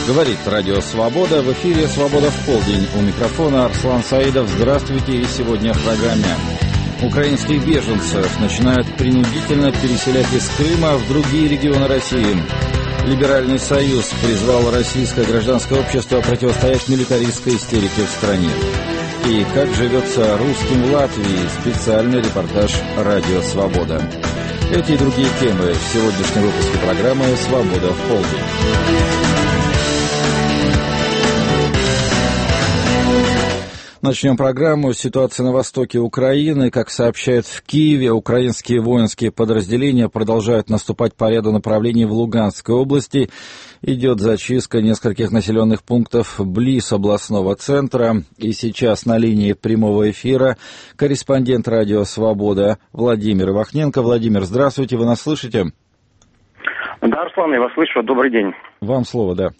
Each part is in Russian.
Говорит Радио Свобода. В эфире «Свобода в полдень». У микрофона Арслан Саидов. Здравствуйте. И сегодня в программе. Украинских беженцев начинают принудительно переселять из Крыма в другие регионы России. Либеральный союз призвал российское гражданское общество противостоять милитаристской истерике в стране. И как живется русским в Латвии. Специальный репортаж «Радио Свобода». Эти и другие темы в сегодняшнем выпуске программы «Свобода в полдень». Начнем программу. Ситуация на востоке Украины. Как сообщают в Киеве, украинские воинские подразделения продолжают наступать по ряду направлений в Луганской области. Идет зачистка нескольких населенных пунктов близ областного центра. И сейчас на линии прямого эфира корреспондент Радио Свобода Владимир Вахненко. Владимир, здравствуйте, вы нас слышите? Да, Арслан, я вас слышу. Добрый день. Вам слово, да.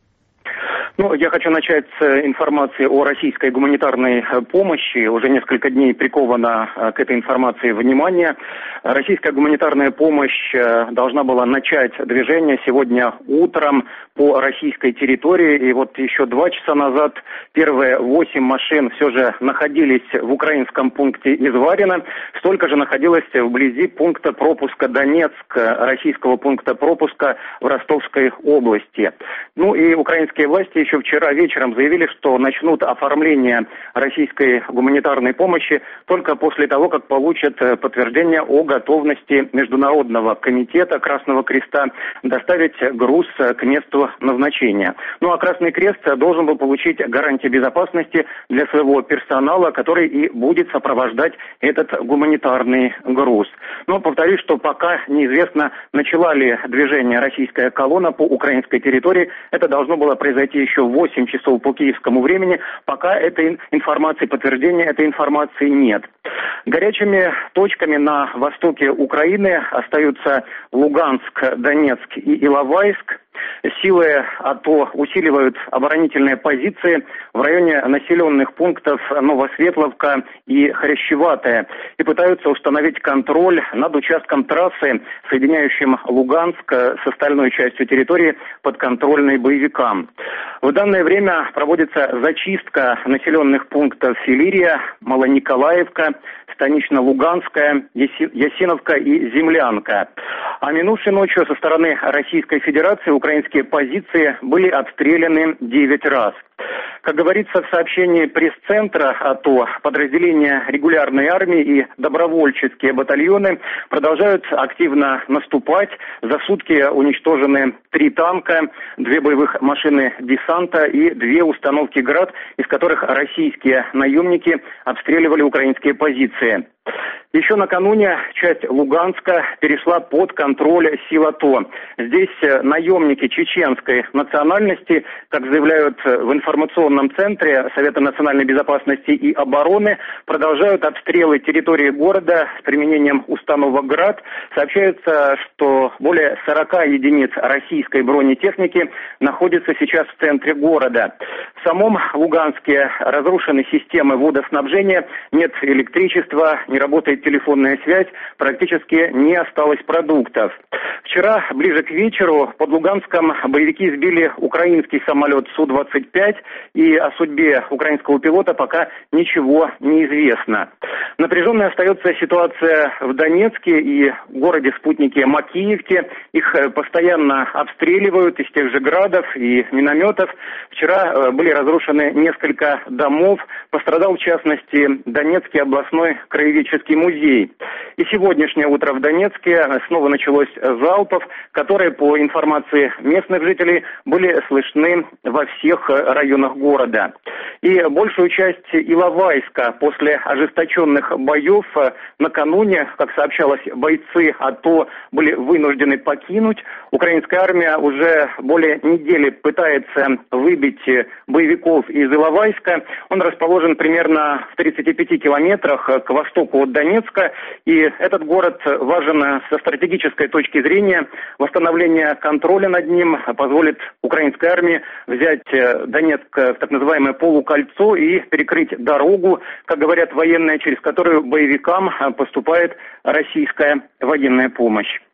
Я хочу начать с информации о российской гуманитарной помощи. Уже несколько дней приковано к этой информации внимание. Российская гуманитарная помощь должна была начать движение сегодня утром по российской территории. И вот еще 2 часа назад первые 8 машин все же находились в украинском пункте Изварина. Столько же находилось вблизи пункта пропуска Донецк, российского пункта пропуска в Ростовской области. И украинские власти еще вчера вечером заявили, что начнут оформление российской гуманитарной помощи только после того, как получат подтверждение о готовности Международного комитета Красного Креста доставить груз к месту назначения. А Красный Крест должен был получить гарантии безопасности для своего персонала, который и будет сопровождать этот гуманитарный груз. Повторюсь, что пока неизвестно, начала ли движение российская колонна по украинской территории. Это должно было произойти еще в 8 часов по киевскому времени. Пока этой информации, подтверждения этой информации нет. Горячими точками на востоке Украины остаются Луганск, Донецк и Иловайск. Силы АТО усиливают оборонительные позиции в районе населенных пунктов Новосветловка и Хрящеватая и пытаются установить контроль над участком трассы, соединяющим Луганск с остальной частью территории, подконтрольной боевикам. В данное время проводится зачистка населенных пунктов Филирия, Малониколаевка, Станично-Луганская, Ясиновка и Землянка. А минувшей ночью со стороны Российской Федерации украинские позиции были обстреляны 9 раз. Как говорится в сообщении пресс-центра АТО, подразделения регулярной армии и добровольческие батальоны продолжают активно наступать. За сутки уничтожены 3 танка, 2 боевых машины десанта и 2 установки «Град», из которых российские наемники обстреливали украинские позиции. Еще накануне часть Луганска перешла под контроль сил АТО. Здесь наемники чеченской национальности, как заявляют в информационном центре Совета национальной безопасности и обороны, продолжают обстрелы территории города с применением установок «Град». Сообщается, что более 40 единиц российской бронетехники находятся сейчас в центре города. В самом Луганске разрушены системы водоснабжения, нет электричества, не работает телефонная связь, практически не осталось продуктов. Вчера, ближе к вечеру, под Луганском боевики сбили украинский самолет Су-25, и о судьбе украинского пилота пока ничего не известно. Напряженной остается ситуация в Донецке и городе-спутнике Макеевке. Их постоянно обстреливают из тех же градов и минометов. Вчера были разрушены несколько домов. Пострадал, в частности, Донецкий областной краеведческий музей. И сегодняшнее утро в Донецке снова началось залпов, которые, по информации местных жителей, были слышны во всех районах города. И большую часть Иловайска после ожесточенных боев накануне, как сообщалось, бойцы АТО были вынуждены покинуть. Украинская армия уже более недели пытается выбить боевиков из Иловайска. Он расположен примерно в 35 километрах к востоку от Донецка. И этот город важен со стратегической точки зрения. Восстановление контроля над ним позволит украинской армии взять Донецк в так называемое полукольцо и перекрыть дорогу, как говорят военные, через которую боевикам поступает российская военная помощь.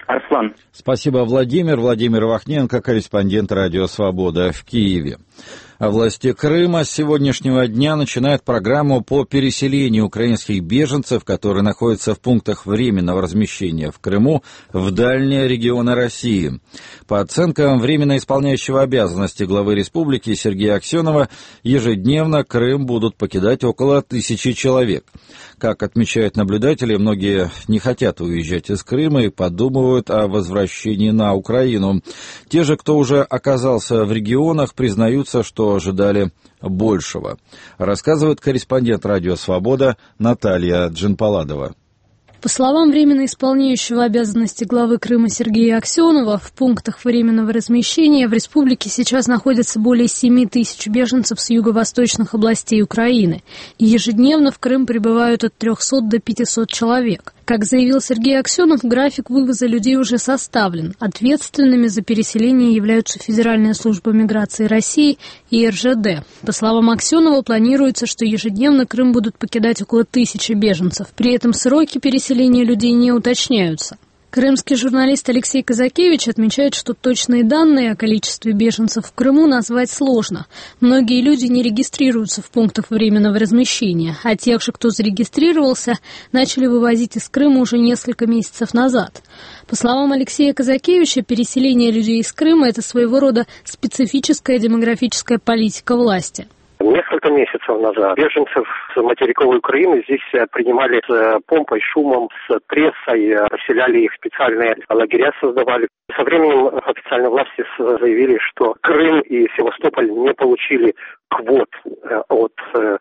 Арслан. Спасибо, Владимир. Владимир Вахненко, корреспондент «Радио Свобода» в Киеве. А власти Крыма с сегодняшнего дня начинают программу по переселению украинских беженцев, которые находятся в пунктах временного размещения в Крыму, в дальние регионы России. По оценкам временно исполняющего обязанности главы республики Сергея Аксенова, ежедневно Крым будут покидать около 1000 человек. Как отмечают наблюдатели, многие не хотят уезжать из Крыма и подумывают о возвращении на Украину. Те же, кто уже оказался в регионах, признаются, что ожидали большего. Рассказывает корреспондент «Радио Свобода» Наталья Джинпаладова. По словам временно исполняющего обязанности главы Крыма Сергея Аксенова, в пунктах временного размещения в республике сейчас находится более 7000 беженцев с юго-восточных областей Украины. И ежедневно в Крым прибывают от 300 до 500 человек. Как заявил Сергей Аксенов, график вывоза людей уже составлен. Ответственными за переселение являются Федеральная служба миграции России и РЖД. По словам Аксенова, планируется, что ежедневно Крым будут покидать около 1000 беженцев. При этом сроки переселения людей не уточняются. Крымский журналист Алексей Казакевич отмечает, что точные данные о количестве беженцев в Крыму назвать сложно. Многие люди не регистрируются в пунктах временного размещения, а тех же, кто зарегистрировался, начали вывозить из Крыма уже несколько месяцев назад. По словам Алексея Казакевича, переселение людей из Крыма – это своего рода специфическая демографическая политика власти. Несколько месяцев назад беженцев с материковой Украины здесь принимали с помпой, шумом, с прессой, поселяли их в специальные лагеря, создавали. Со временем официальные власти заявили, что Крым и Севастополь не получили квот от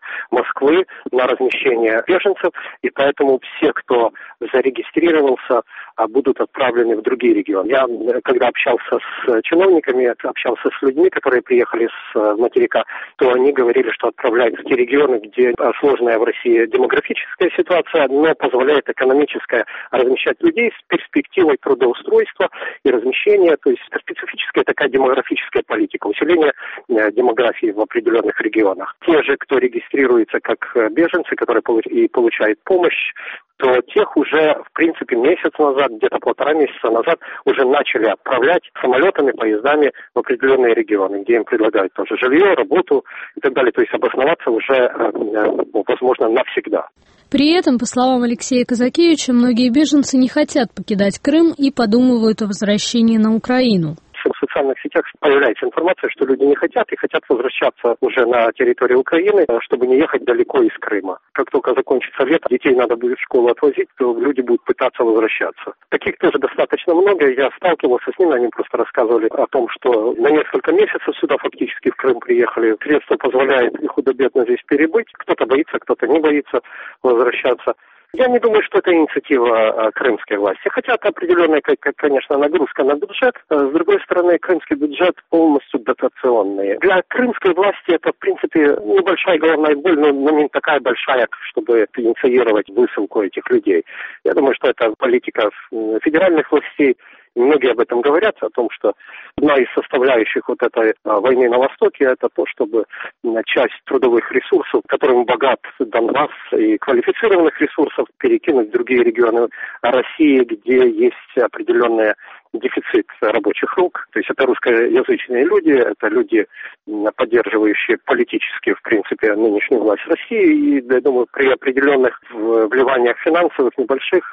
Москвы на размещение беженцев, и поэтому все, кто зарегистрировался, будут отправлены в другие регионы. Я, когда общался с чиновниками, общался с людьми, которые приехали с материка, то они говорили, что отправляют в те регионы, где сложная в России демографическая ситуация, но позволяет экономическое размещать людей с перспективой трудоустройства и размещения, то есть специфическая такая демографическая политика, усиление демографии в определенных регионах. Те же, кто регистрируется как беженцы, которые получают помощь, то тех уже, в принципе, месяц назад, где-то 1,5 месяца назад уже начали отправлять самолетами, поездами в определенные регионы, где им предлагают тоже жилье, работу и так далее. То есть обосноваться уже, возможно, навсегда. При этом, по словам Алексея Казакевича, многие беженцы не хотят покидать Крым и подумывают о возвращении на Украину. В социальных сетях появляется информация, что люди не хотят и хотят возвращаться уже на территорию Украины, чтобы не ехать далеко из Крыма. Как только закончится лето, детей надо будет в школу отвозить, то люди будут пытаться возвращаться. Таких тоже достаточно много. Я сталкивался с ними, они просто рассказывали о том, что на несколько месяцев сюда фактически в Крым приехали. Средства позволяют их худо-бедно здесь перебыть. Кто-то боится, кто-то не боится возвращаться. Я не думаю, что это инициатива крымской власти. Хотя это определенная, конечно, нагрузка на бюджет. С другой стороны, крымский бюджет полностью дотационный. Для крымской власти это, в принципе, небольшая головная боль, но не такая большая, чтобы инициировать высылку этих людей. Я думаю, что это политика федеральных властей. Многие об этом говорят, о том, что одна из составляющих вот этой войны на Востоке, это то, чтобы часть трудовых ресурсов, которым богат Донбасс, и квалифицированных ресурсов перекинуть в другие регионы России, где есть определенная дефицит рабочих рук. То есть это русскоязычные люди, это люди, поддерживающие политически, в принципе, нынешнюю власть России. И, я думаю, при определенных вливаниях финансовых небольших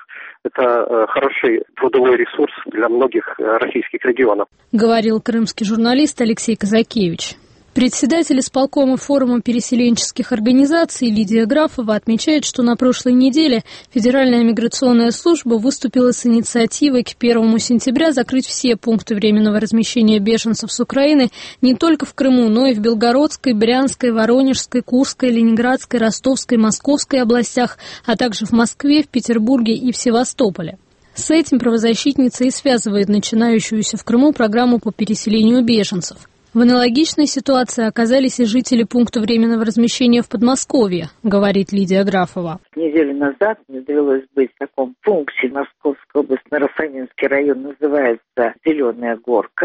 это хороший трудовой ресурс для многих российских регионов. Говорил крымский журналист Алексей Казакевич. Председатель исполкома форума переселенческих организаций Лидия Графова отмечает, что на прошлой неделе Федеральная миграционная служба выступила с инициативой к 1 сентября закрыть все пункты временного размещения беженцев с Украины не только в Крыму, но и в Белгородской, Брянской, Воронежской, Курской, Ленинградской, Ростовской, Московской областях, а также в Москве, в Петербурге и в Севастополе. С этим правозащитница и связывает начинающуюся в Крыму программу по переселению беженцев. В аналогичной ситуации оказались и жители пункта временного размещения в Подмосковье, говорит Лидия Графова. Неделю назад мне довелось быть в таком пункте Московской области, Нарусанинский район, называется Зеленая Горка.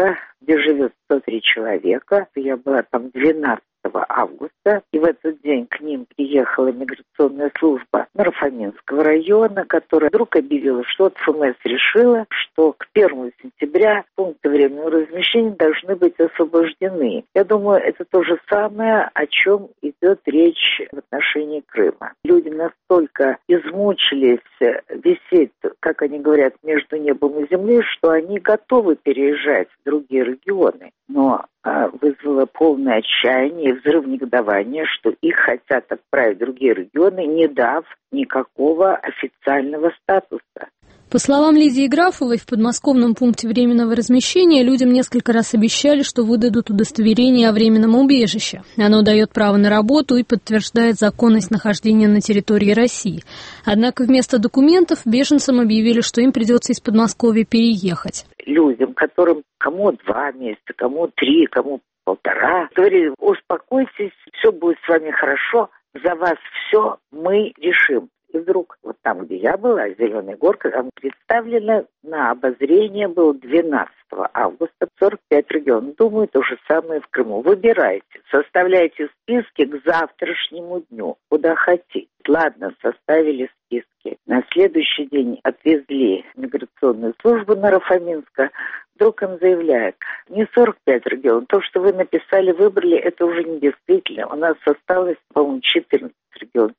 где живет 103 человека. Я была там 12 августа, и в этот день к ним приехала миграционная служба Наро-Фоминского района, которая вдруг объявила, что ФМС решила, что к 1 сентября пункты временного размещения должны быть освобождены. Я думаю, это то же самое, о чем идет речь в отношении Крыма. Люди настолько измучились висеть, как они говорят, между небом и землей, что они готовы переезжать в другие регионы. Но вызвало полное отчаяние и взрыв негодования, что их хотят отправить в другие регионы, не дав никакого официального статуса. По словам Лидии Графовой, в подмосковном пункте временного размещения людям несколько раз обещали, что выдадут удостоверение о временном убежище. Оно дает право на работу и подтверждает законность нахождения на территории России. Однако вместо документов беженцам объявили, что им придется из Подмосковья переехать. Людям, кому 2 месяца, кому 3, кому 1,5, говорили: успокойтесь, все будет с вами хорошо, за вас все мы решим. И вдруг, вот там, где я была, Зеленая Горка, там представлено на обозрение было 12 августа 45 регионов. Думаю, то же самое в Крыму. Выбирайте, составляйте списки к завтрашнему дню, куда хотите. Ладно, составили списки. На следующий день отвезли миграционную службу Наро-Фоминска. Вдруг им заявляют: не 45 регионов, то, что вы написали, выбрали, это уже не действительно. У нас осталось, по-моему, 14 регионов.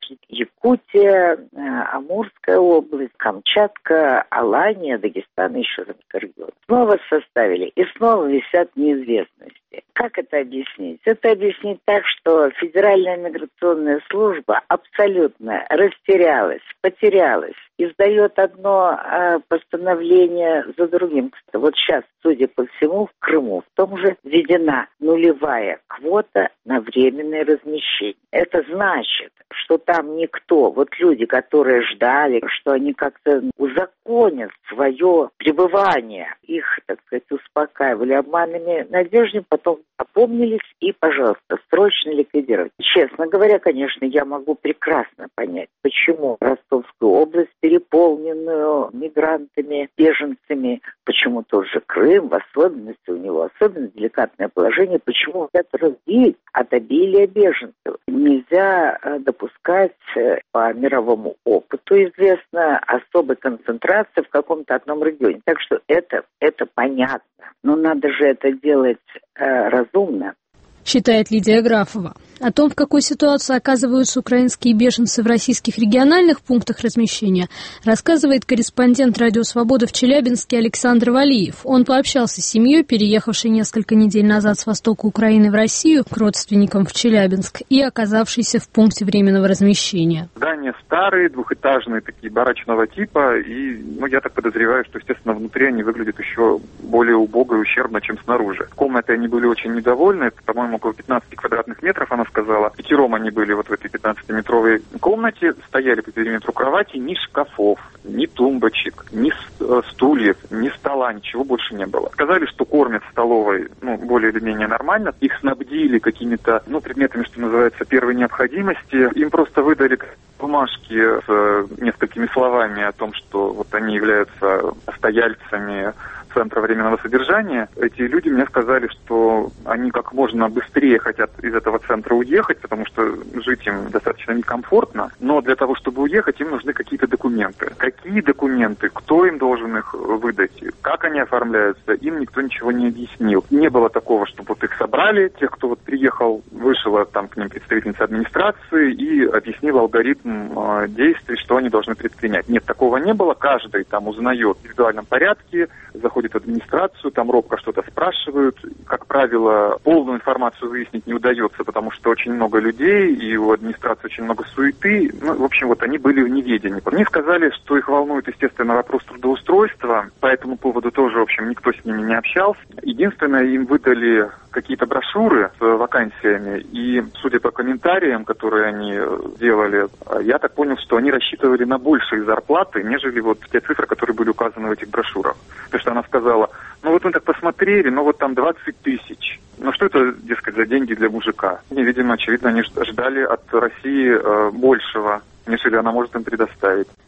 Якутия, Амурская область, Камчатка, Алания, Дагестан, еще несколько регионов. Снова составили, и снова висят неизвестности. Как это объяснить? Это объяснить так, что Федеральная миграционная служба абсолютно растерялась, потерялась, издает одно постановление за другим. Вот сейчас, судя по всему, в Крыму в том же введена нулевая квота на временное размещение. Это значит, что там никто, вот люди, которые ждали, что они как-то узаконят свое пребывание, их, так сказать, успокаивали обманными надеждами, потом опомнились и, пожалуйста, срочно ликвидировать. Честно говоря, конечно, я могу прекрасно понять, почему Ростовскую область, переполненную мигрантами, беженцами, почему тот же Крым, в особенности у него особенно деликатное положение, почему это разбить от обилия беженцев. Нельзя допускать, по мировому опыту известно, особой концентрации в каком-то одном регионе. Так что это понятно. Но надо же это делать разумно. Считает Лидия Графова. О том, в какой ситуации оказываются украинские беженцы в российских региональных пунктах размещения, рассказывает корреспондент «Радио Свобода» в Челябинске Александр Валиев. Он пообщался с семьей, переехавшей несколько недель назад с востока Украины в Россию, к родственникам в Челябинск, и оказавшейся в пункте временного размещения. Здания старые, двухэтажные, такие барачного типа, и я так подозреваю, что, естественно, внутри они выглядят еще более убого и ущербно, чем снаружи. Комнатой они были очень недовольны, это, по-моему, около 15 квадратных метров, она сказала. 5 они были вот в этой 15-метровой комнате, стояли по периметру кровати, ни шкафов, ни тумбочек, ни стульев, ни стола, ничего больше не было. Сказали, что кормят в столовой, более или менее нормально. Их снабдили какими-то, предметами, что называется, первой необходимости. Им просто выдали бумажки с несколькими словами о том, что вот они являются постояльцами центра временного содержания. Эти люди мне сказали, что они как можно быстрее хотят из этого центра уехать, потому что жить им достаточно некомфортно, но для того, чтобы уехать, им нужны какие-то документы. Какие документы, кто им должен их выдать, как они оформляются, им никто ничего не объяснил. Не было такого, чтобы вот их собрали, тех, кто вот приехал, вышла там к ним представительница администрации и объяснила алгоритм действий, что они должны предпринять. Нет, такого не было. Каждый там узнает в индивидуальном порядке, заходит в администрацию, там робко что-то спрашивают. Как правило, полную информацию выяснить не удается, потому что очень много людей, и у администрации очень много суеты. В общем, вот они были в неведении. Они сказали, что их волнует, естественно, вопрос трудоустройства. По этому поводу тоже, в общем, никто с ними не общался. Единственное, им выдали какие-то брошюры с вакансиями, и, судя по комментариям, которые они делали, я так понял, что они рассчитывали на большие зарплаты, нежели вот те цифры, которые были указаны в этих брошюрах. Потому что она сказала, мы так посмотрели, вот там 20 тысяч. Что это, дескать, за деньги для мужика? И, видимо, очевидно, они ждали от России большего, нежели она может им предоставить.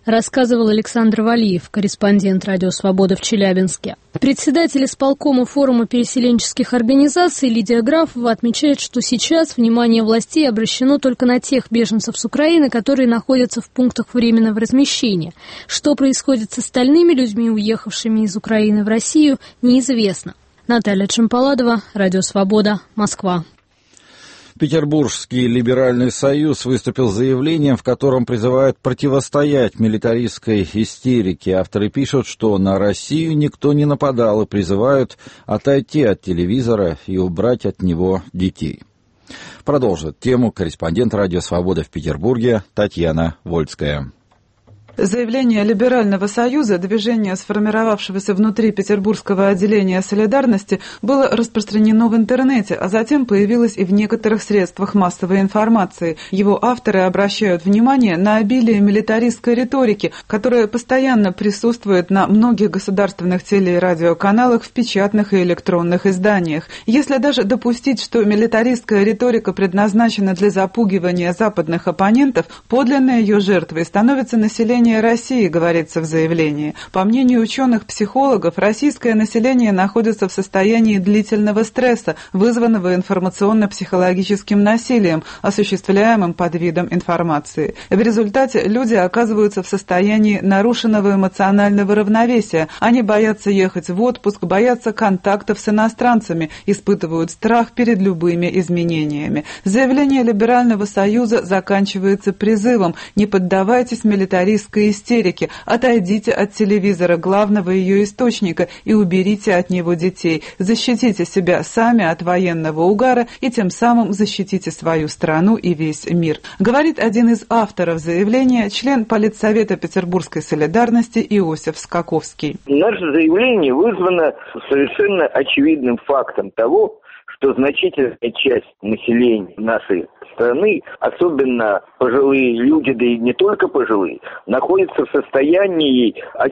рассказывал Александр Валиев, корреспондент «Радио Свобода» в Челябинске. Председатель исполкома форума переселенческих организаций Лидия Графова отмечает, что сейчас внимание властей обращено только на тех беженцев с Украины, которые находятся в пунктах временного размещения. Что происходит с остальными людьми, уехавшими из Украины в Россию, неизвестно. Наталья Чемпаладова, «Радио Свобода», Москва. Петербургский либеральный союз выступил с заявлением, в котором призывают противостоять милитаристской истерике. Авторы пишут, что на Россию никто не нападал, и призывают отойти от телевизора и убрать от него детей. Продолжит тему корреспондент «Радио Свобода» в Петербурге Татьяна Вольская. Заявление Либерального союза, движения, сформировавшегося внутри Петербургского отделения «Солидарности», было распространено в интернете, а затем появилось и в некоторых средствах массовой информации. Его авторы обращают внимание на обилие милитаристской риторики, которая постоянно присутствует на многих государственных теле- и радиоканалах, в печатных и электронных изданиях. Если даже допустить, что милитаристская риторика предназначена для запугивания западных оппонентов, подлинной ее жертвой становится население России, говорится в заявлении. По мнению ученых-психологов, российское население находится в состоянии длительного стресса, вызванного информационно-психологическим насилием, осуществляемым под видом информации. В результате люди оказываются в состоянии нарушенного эмоционального равновесия. Они боятся ехать в отпуск, боятся контактов с иностранцами, испытывают страх перед любыми изменениями. Заявление Либерального союза заканчивается призывом: не поддавайтесь милитаристской истерики, отойдите от телевизора, главного ее источника, и уберите от него детей. Защитите себя сами от военного угара и тем самым защитите свою страну и весь мир. Говорит один из авторов заявления, член Политсовета Петербургской солидарности Иосиф Скаковский. Наше заявление вызвано совершенно очевидным фактом того, что значительная часть населения нашей страны, особенно пожилые люди, да и не только пожилые, находятся в состоянии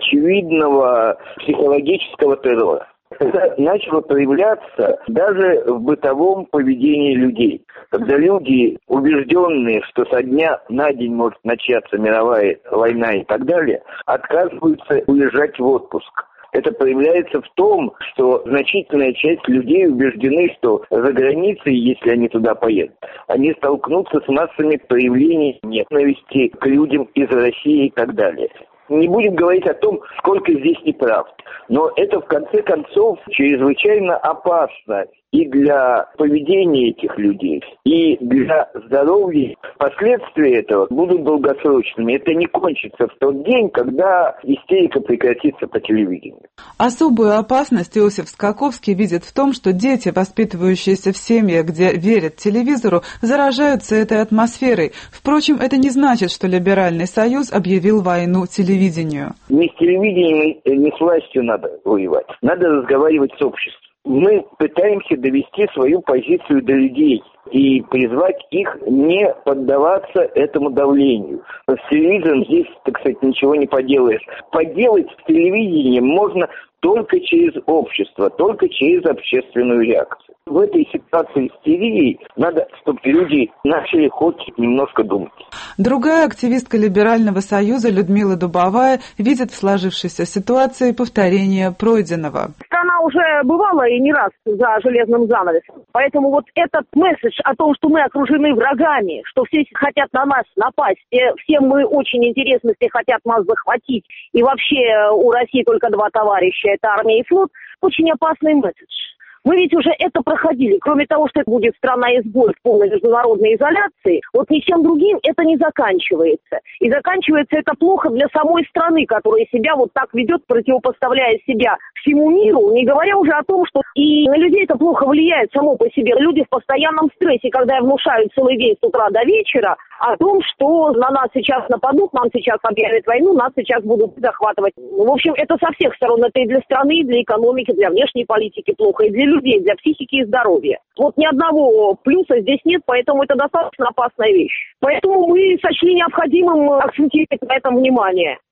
очевидного психологического террора. Это начало проявляться даже в бытовом поведении людей. Когда люди, убежденные, что со дня на день может начаться мировая война и так далее, отказываются уезжать в отпуск. Это проявляется в том, что значительная часть людей убеждены, что за границей, если они туда поедут, они столкнутся с массами проявлений ненависти к людям из России и так далее. Не будем говорить о том, сколько здесь неправд, но это в конце концов чрезвычайно опасно и для поведения этих людей, и для здоровья. Последствия этого будут долгосрочными. Это не кончится в тот день, когда истерика прекратится по телевидению. Особую опасность Иосиф Скаковский видит в том, что дети, воспитывающиеся в семьях, где верят телевизору, заражаются этой атмосферой. Впрочем, это не значит, что Либеральный союз объявил войну телевидению. Не с телевидением, не с властью надо воевать. Надо разговаривать с обществом. Мы пытаемся довести свою позицию до людей и призвать их не поддаваться этому давлению. С телевизором здесь, так сказать, ничего не поделаешь. Поделать с телевидением можно только через общество, только через общественную реакцию. В этой ситуации истерии надо, чтобы люди начали хоть немножко думать. Другая активистка Либерального союза Людмила Дубовая видит в сложившейся ситуации повторение пройденного. Страна уже бывала и не раз за железным занавесом. Поэтому вот этот месседж о том, что мы окружены врагами, что все хотят на нас напасть, всем мы очень интересны, все хотят нас захватить, и вообще у России только два товарища, это армия и флот, очень опасный месседж. Мы ведь уже это проходили. Кроме того, что это будет страна-изгой в полной международной изоляции, вот ничем другим это не заканчивается. И заканчивается это плохо для самой страны, которая себя вот так ведет, противопоставляя себя всему миру, не говоря уже о том, что и на людей это плохо влияет само по себе. Люди в постоянном стрессе, когда внушают целый день с утра до вечера о том, что на нас сейчас нападут, нам сейчас объявят войну, нас сейчас будут захватывать. В общем, это со всех сторон. Это и для страны, и для экономики, для внешней политики плохо, и для людей, для психики и здоровья. Вот ни одного плюса здесь нет, поэтому это достаточно опасная вещь. Поэтому мы сочли необходимым акцентировать на этом внимание.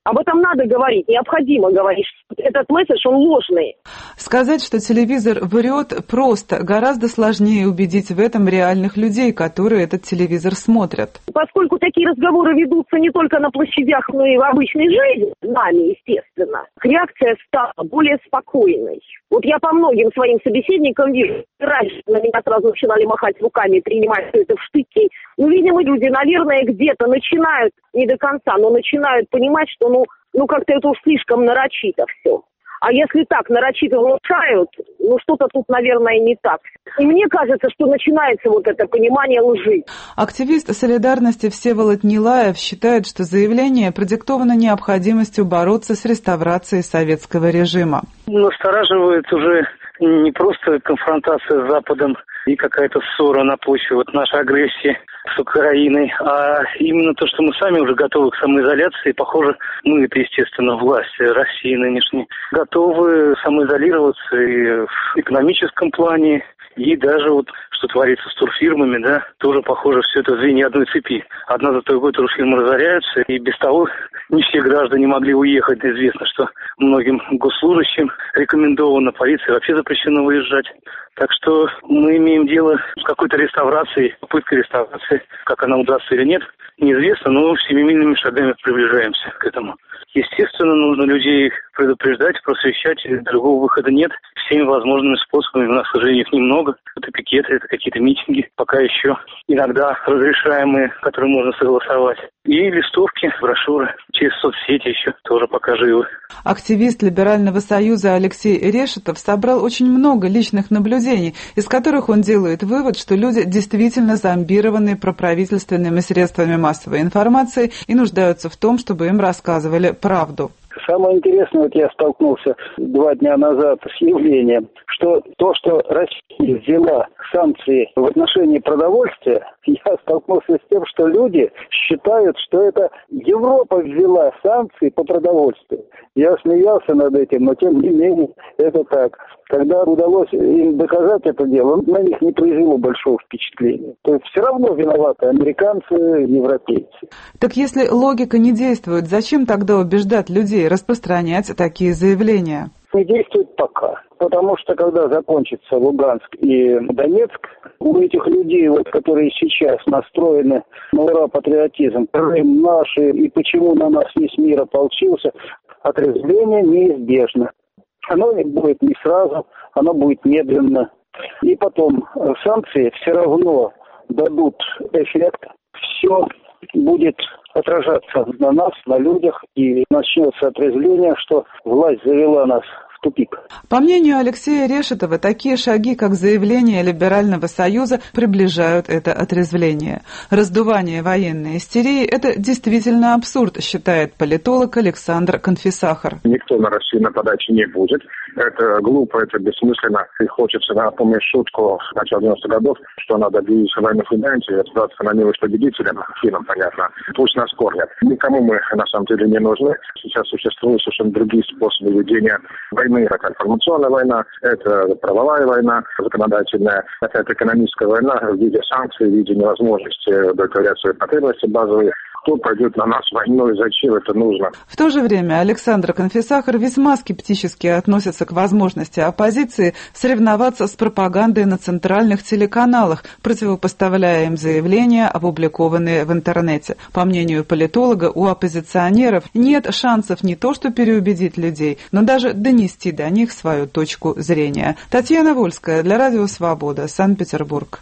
Об этом надо говорить, необходимо говорить. Этот месседж, он ложный. Сказать, что телевизор врет, просто. Гораздо сложнее убедить в этом реальных людей, которые этот телевизор смотрят. Поскольку такие разговоры ведутся не только на площадях, но и в обычной жизни, нами, естественно, реакция стала более спокойной. Вот я по многим своим собеседникам вижу, раньше на меня сразу начинали махать руками и принимать все это в штыки. Ну, видимо, люди, наверное, где-то начинают, не до конца, но начинают понимать, что, ну как-то это уж слишком нарочито все. А если так нарочито внушают, что-то тут, наверное, не так. И мне кажется, что начинается вот это понимание лжи. Активист солидарности Всеволод Нилаев считает, что заявление продиктовано необходимостью бороться с реставрацией советского режима. Настораживает уже не просто конфронтация с Западом и какая-то ссора на почве нашей агрессии с Украиной, а именно то, что мы сами уже готовы к самоизоляции. И, похоже, мы, это, естественно, власть России нынешней, готовы самоизолироваться и в экономическом плане, и даже что творится с турфирмами, да, тоже, похоже, все это звенья одной цепи. Одна за другой турфирмы разоряются, и без того не все граждане могли уехать. Известно, что многим госслужащим рекомендовано, полиции вообще запрещено выезжать. Так что мы имеем дело с какой-то реставрацией, попыткой реставрации. Как она удастся или нет, неизвестно, но семимильными шагами приближаемся к этому. Естественно, нужно людей предупреждать, просвещать, другого выхода нет. Всеми возможными способами, у нас, к сожалению, их немного. Это пикеты, это какие-то митинги, пока еще иногда разрешаемые, которые можно согласовать. И листовки, брошюры через соцсети еще тоже пока живы. Активист Либерального союза Алексей Решетов собрал очень много личных наблюдений, из которых он делает вывод, что люди действительно зомбированы проправительственными средствами массовой информации и нуждаются в том, чтобы им рассказывали правду. Самое интересное, я столкнулся 2 дня назад с явлением, что то, что Россия взяла санкции в отношении продовольствия, я столкнулся с тем, что люди считают, что это Европа ввела санкции по продовольствию. Я смеялся над этим, но тем не менее это так. Когда удалось им доказать это дело, на них не произвело большого впечатления. То есть все равно виноваты американцы, европейцы. Так если логика не действует, зачем тогда убеждать людей распространять такие заявления? Не действует пока. Потому что когда закончится Луганск и Донецк, у этих людей, которые сейчас настроены на ура-патриотизм, Крым наши и почему на нас весь мир ополчился, отрезвление неизбежно. Оно будет не сразу, оно будет медленно. И потом санкции все равно дадут эффект. Все будет отражаться на нас, на людях, и начнется отрезвление, что власть завела нас в тупик. По мнению Алексея Решетова, такие шаги, как заявление Либерального союза, приближают это отрезвление. Раздувание военной истерии – это действительно абсурд, считает политолог Александр Конфисахар. Никто на Россию нападать не будет. Это глупо, это бессмысленно. И хочется напомнить шутку с начала 90-х годов, что надо объявить военных инцидентов и отправиться на милость победителям. Фильмам, понятно. Пусть нас кормят. Никому мы на самом деле не нужны. Сейчас существуют совершенно другие способы ведения войны. Это информационная война, это правовая война, законодательная, это экономическая война в виде санкций, в виде невозможности удовлетворять свои потребности базовые. Кто пойдет на нас войну и зачем это нужно? В то же время Александр Конфисахар весьма скептически относится к возможности оппозиции соревноваться с пропагандой на центральных телеканалах, противопоставляя им заявления, опубликованные в интернете. По мнению политолога, у оппозиционеров нет шансов не то что переубедить людей, но даже донести до них свою точку зрения. Татьяна Вольская для Радио Свобода, Санкт-Петербург.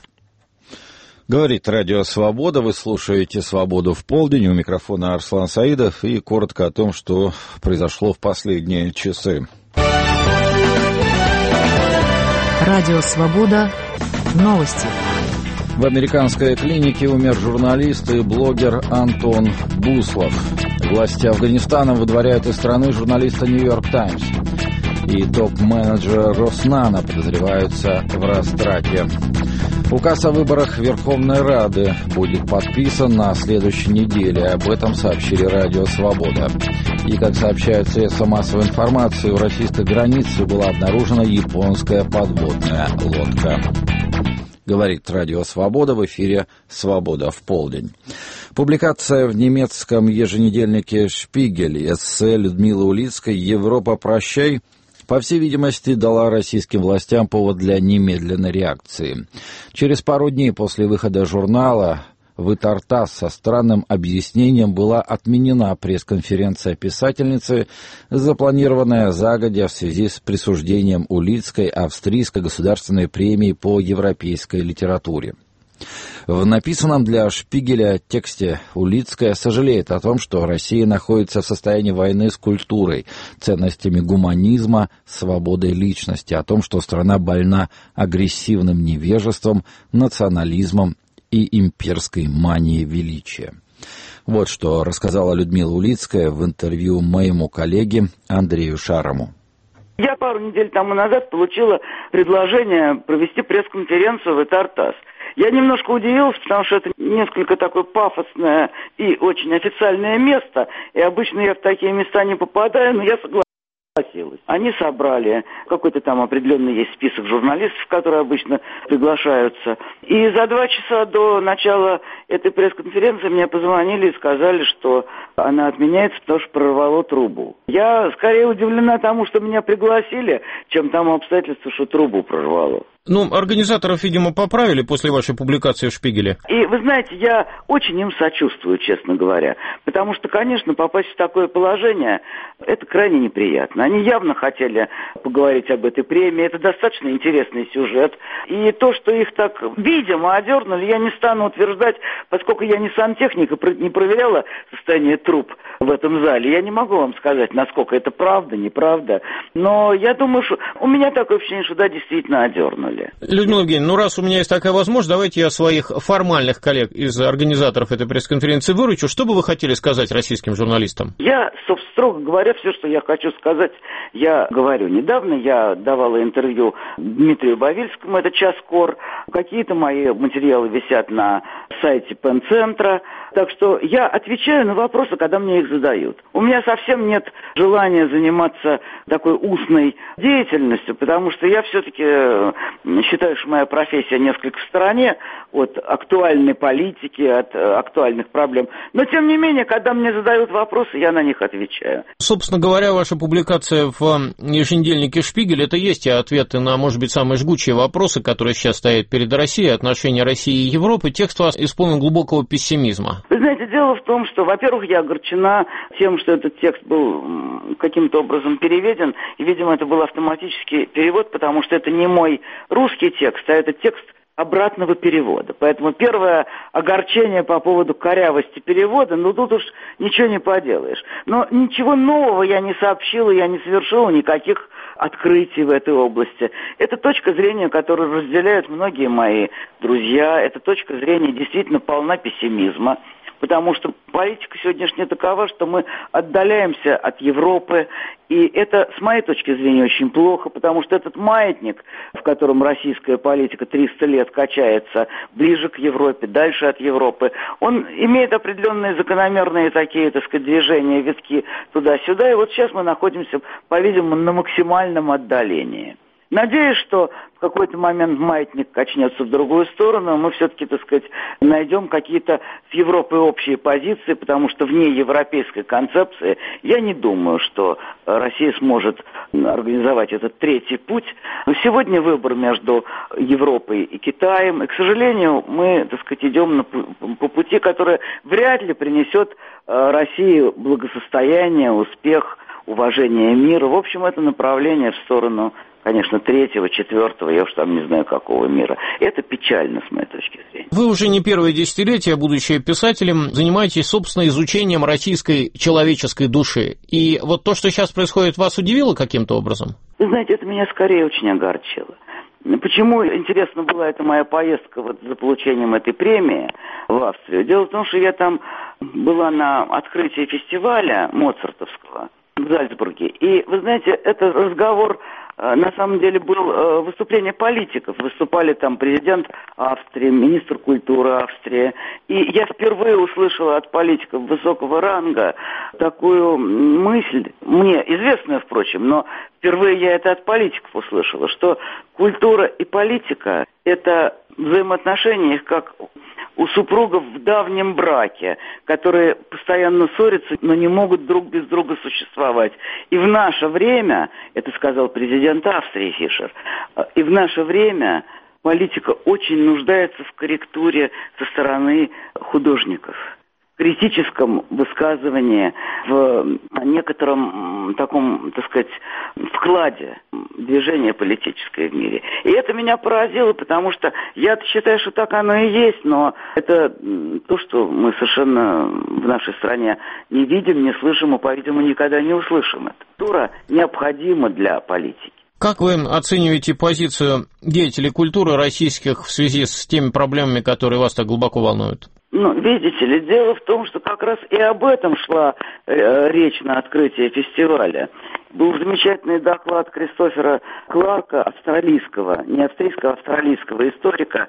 Говорит Радио Свобода, вы слушаете «Свободу в полдень», у микрофона Арслан Саидов, и коротко о том, что произошло в последние часы. Радио Свобода. Новости. В американской клинике умер журналист и блогер Антон Буслов. Власти Афганистана выдворяют из страны журналиста «Нью-Йорк Таймс». И топ-менеджеры Роснана подозреваются в растрате. Указ о выборах Верховной Рады будет подписан на следующей неделе. Об этом сообщили Радио Свобода. И, как сообщают средства массовой информации, у российской границы была обнаружена японская подводная лодка. Говорит Радио Свобода, в эфире «Свобода в полдень». Публикация в немецком еженедельнике «Шпигель» эссе Людмилы Улицкой «Европа, прощай», по всей видимости, дала российским властям повод для немедленной реакции. Через пару дней после выхода журнала «Вытартас» со странным объяснением была отменена пресс-конференция писательницы, запланированная загодя в связи с присуждением Улицкой австрийской государственной премии по европейской литературе. В написанном для «Шпигеля» тексте Улицкая сожалеет о том, что Россия находится в состоянии войны с культурой, ценностями гуманизма, свободой личности, о том, что страна больна агрессивным невежеством, национализмом и имперской манией величия. Вот что рассказала Людмила Улицкая в интервью моему коллеге Андрею Шарому. Я пару недель тому назад получила предложение провести пресс-конференцию в «Вытартас». Я немножко удивилась, потому что это несколько такое пафосное и очень официальное место, и обычно я в такие места не попадаю, но я согласилась. Они собрали, какой-то там определенный есть список журналистов, которые обычно приглашаются. И за 2 часа до начала этой пресс-конференции мне позвонили и сказали, что она отменяется, потому что прорвало трубу. Я скорее удивлена тому, что меня пригласили, чем тому обстоятельству, что трубу прорвало. Ну, организаторов, видимо, поправили после вашей публикации в «Шпигеле». И, вы знаете, я очень им сочувствую, честно говоря. Потому что, конечно, попасть в такое положение, это крайне неприятно. Они явно хотели поговорить об этой премии. Это достаточно интересный сюжет. И то, что их так, видимо, одернули, я не стану утверждать, поскольку я не сантехник и не проверяла состояние труб в этом зале. Я не могу вам сказать, насколько это правда, неправда. Но я думаю, что у меня такое впечатление, что да, действительно одернули. Людмила Евгеньевна, раз у меня есть такая возможность, давайте я своих формальных коллег из организаторов этой пресс-конференции выручу. Что бы вы хотели сказать российским журналистам? Я, строго говоря, все, что я хочу сказать, я говорю. Недавно я давала интервью Дмитрию Бавильскому, это «Час.Кор». Какие-то мои материалы висят на сайте Пен-центра. Так что я отвечаю на вопросы, когда мне их задают. У меня совсем нет желания заниматься такой устной деятельностью, потому что я все-таки считаю, что моя профессия несколько в стороне от актуальной политики, от актуальных проблем. Но, тем не менее, когда мне задают вопросы, я на них отвечаю. Собственно говоря, ваша публикация в еженедельнике «Шпигель» — это есть ответы на, может быть, самые жгучие вопросы, которые сейчас стоят перед Россией, отношения России и Европы. Текст у вас исполнен глубокого пессимизма. Вы знаете, дело в том, что, во-первых, я огорчена тем, что этот текст был каким-то образом переведен, и, видимо, это был автоматический перевод, потому что это не мой русский текст, а это текст обратного перевода. Поэтому первое огорчение по поводу корявости перевода, ну тут уж ничего не поделаешь. Но ничего нового я не сообщила, я не совершила никаких открытий в этой области. Это точка зрения, которую разделяют многие мои друзья. Эта точка зрения действительно полна пессимизма. Потому что политика сегодняшняя такова, что мы отдаляемся от Европы. И это, с моей точки зрения, очень плохо, потому что этот маятник, в котором российская политика 300 лет качается ближе к Европе, дальше от Европы, он имеет определенные закономерные такие, так сказать, движения, витки туда-сюда. И вот сейчас мы находимся, по-видимому, на максимальном отдалении. Надеюсь, что в какой-то момент маятник качнется в другую сторону, мы все-таки, так сказать, найдем какие-то с Европой общие позиции, потому что вне европейской концепции я не думаю, что Россия сможет организовать этот третий путь. Но сегодня выбор между Европой и Китаем, и, к сожалению, мы, так сказать, идем по пути, который вряд ли принесет России благосостояние, успех, уважение мира. В общем, это направление в сторону, конечно, 3-го, 4-го, я уж там не знаю какого мира. Это печально, с моей точки зрения. Вы уже не первое десятилетие, будучи писателем, занимаетесь, собственно, изучением российской человеческой души. И вот то, что сейчас происходит, вас удивило каким-то образом? Вы знаете, это меня скорее очень огорчило. Почему, интересно, была эта моя поездка вот за получением этой премии в Австрию? Дело в том, что я там была на открытии фестиваля моцартовского в Зальцбурге. И, вы знаете, это разговор на самом деле было выступление политиков. Выступали там президент Австрии, министр культуры Австрии. И я впервые услышала от политиков высокого ранга такую мысль, мне известную, впрочем, но впервые я это от политиков услышала, что культура и политика – это взаимоотношения их как у супругов в давнем браке, которые постоянно ссорятся, но не могут друг без друга существовать. И в наше время, это сказал президент Австрии Фишер, и в наше время политика очень нуждается в корректуре со стороны художников. Критическом высказывании, в некотором таком, так сказать, вкладе движения политическое в мире. И это меня поразило, потому что я считаю, что так оно и есть, но это то, что мы совершенно в нашей стране не видим, не слышим и, по-видимому, никогда не услышим. Эта культура необходима для политики. Как вы оцениваете позицию деятелей культуры российских в связи с теми проблемами, которые вас так глубоко волнуют? Ну, видите ли, дело в том, что как раз и об этом шла речь на открытии фестиваля. Был замечательный доклад Кристофера Кларка, австралийского, не австрийского, а австралийского историка,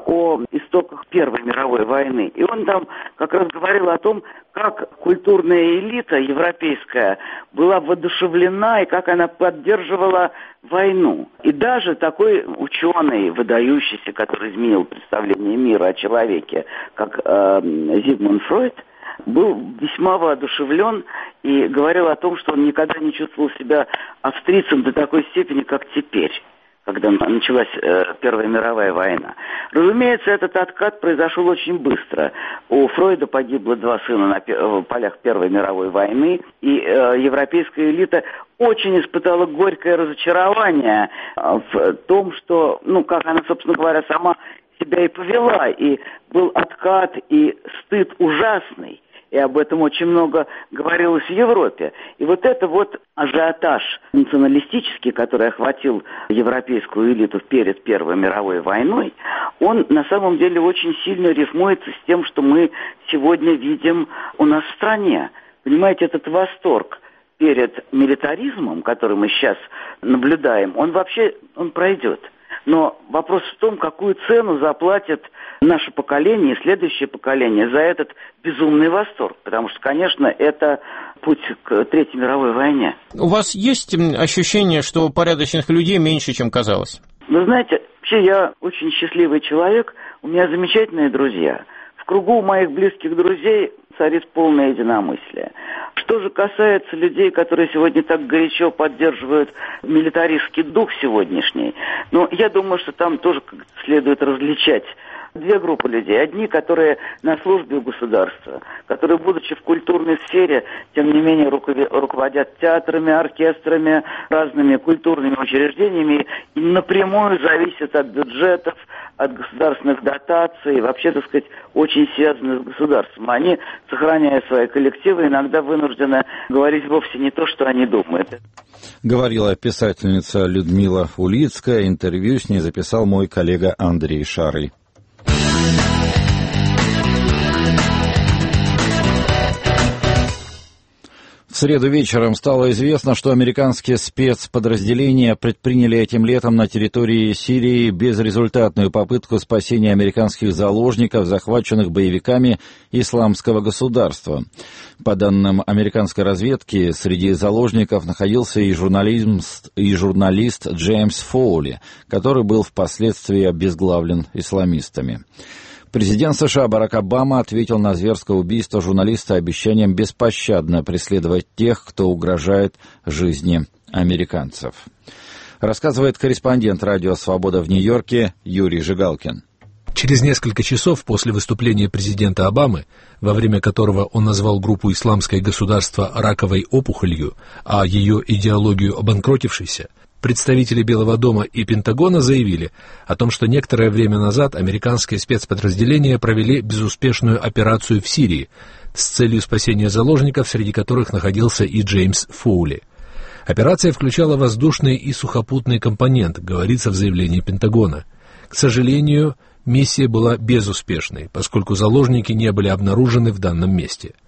о истоках Первой мировой войны. И он там как раз говорил о том, как культурная элита европейская была воодушевлена и как она поддерживала войну. И даже такой ученый, выдающийся, который изменил представление мира о человеке, как Зигмунд Фройд, был весьма воодушевлен и говорил о том, что он никогда не чувствовал себя австрийцем до такой степени, как теперь, когда началась Первая мировая война. Разумеется, этот откат произошел очень быстро. У Фройда погибло 2 сына на полях Первой мировой войны, и европейская элита очень испытала горькое разочарование в том, что, как она, собственно говоря, сама себя и повела, и был откат и стыд ужасный. И об этом очень много говорилось в Европе. И вот это вот ажиотаж националистический, который охватил европейскую элиту перед Первой мировой войной, он на самом деле очень сильно рифмуется с тем, что мы сегодня видим у нас в стране. Понимаете, этот восторг перед милитаризмом, который мы сейчас наблюдаем, он пройдет. Но вопрос в том, какую цену заплатит наше поколение и следующее поколение за этот безумный восторг. Потому что, конечно, это путь к Третьей мировой войне. У вас есть ощущение, что порядочных людей меньше, чем казалось? Вы знаете, вообще я очень счастливый человек. У меня замечательные друзья. В кругу моих близких друзей царит полное единомыслие. Что же касается людей, которые сегодня так горячо поддерживают милитаристский дух сегодняшний, я думаю, что там тоже следует различать 2 группы людей. Одни, которые на службе у государства, которые, будучи в культурной сфере, тем не менее руководят театрами, оркестрами, разными культурными учреждениями и напрямую зависят от бюджетов, от государственных дотаций, вообще, так сказать, очень связаны с государством. Они, сохраняя свои коллективы, иногда вынуждены говорить вовсе не то, что они думают. Говорила писательница Людмила Улицкая. Интервью с ней записал мой коллега Андрей Шарый. В среду вечером стало известно, что американские спецподразделения предприняли этим летом на территории Сирии безрезультатную попытку спасения американских заложников, захваченных боевиками Исламского государства. По данным американской разведки, среди заложников находился и журналист Джеймс Фоули, который был впоследствии обезглавлен исламистами. Президент США Барак Обама ответил на зверское убийство журналиста обещанием беспощадно преследовать тех, кто угрожает жизни американцев. Рассказывает корреспондент «Радио Свобода» в Нью-Йорке Юрий Жигалкин. Через несколько часов после выступления президента Обамы, во время которого он назвал группу «Исламское государство» раковой опухолью, а ее идеологию обанкротившейся, представители Белого дома и Пентагона заявили о том, что некоторое время назад американские спецподразделения провели безуспешную операцию в Сирии с целью спасения заложников, среди которых находился и Джеймс Фоули. Операция включала воздушный и сухопутный компонент, говорится в заявлении Пентагона. К сожалению, миссия была безуспешной, поскольку заложники не были обнаружены в данном месте.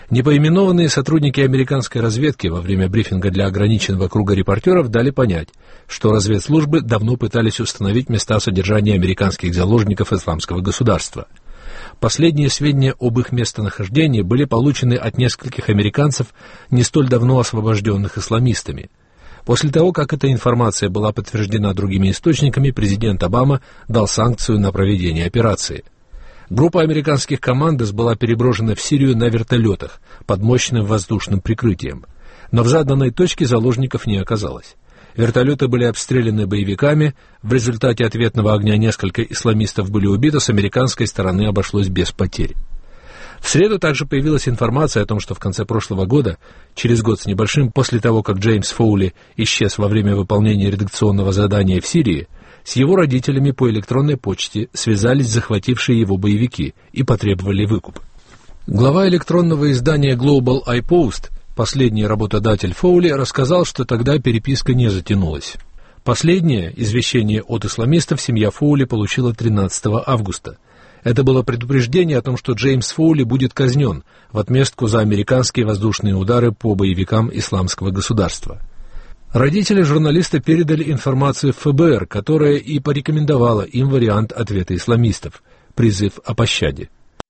Непоименованные сотрудники американской разведки во время брифинга для ограниченного круга репортеров дали понять, что разведслужбы давно пытались установить места содержания американских заложников исламского государства. Последние сведения об их местонахождении были получены от нескольких американцев, не столь давно освобожденных исламистами. После того, как эта информация была подтверждена другими источниками, президент Обама дал санкцию на проведение операции. Группа американских командос была переброшена в Сирию на вертолетах под мощным воздушным прикрытием. Но в заданной точке заложников не оказалось. Вертолеты были обстреляны боевиками, в результате ответного огня несколько исламистов были убиты, с американской стороны обошлось без потерь. В среду также появилась информация о том, что в конце прошлого года, через год с небольшим после того, как Джеймс Фоули исчез во время выполнения редакционного задания в Сирии, с его родителями по электронной почте связались захватившие его боевики и потребовали выкуп. Глава электронного издания Global iPost, последний работодатель Фоули, рассказал, что тогда переписка не затянулась. Последнее извещение от исламистов семья Фоули получила 13 августа. Это было предупреждение о том, что Джеймс Фоули будет казнен в отместку за американские воздушные удары по боевикам исламского государства. Родители журналиста передали информацию в ФБР, которая и порекомендовала им вариант ответа исламистов – призыв о пощаде.